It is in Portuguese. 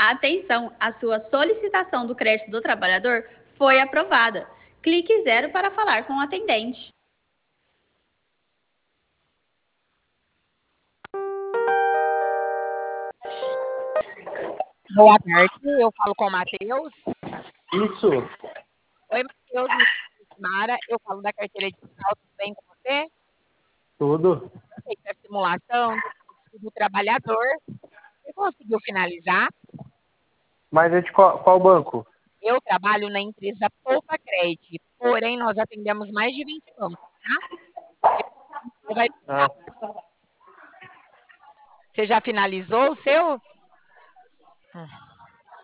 Atenção, a sua solicitação do crédito do trabalhador foi aprovada. Clique 0 para falar com o atendente. Boa tarde, eu falo com o Matheus. Isso, Oi, Matheus, me chamo Mara, eu falo da carteira digital, tudo bem com você? tudo. Eu sei que a simulação do trabalhador, você conseguiu finalizar? Mas é de qual banco? Eu trabalho na empresa Poupa Cred, porém nós atendemos mais de 20 bancos, tá? Você vai- Ah, Você já finalizou o seu?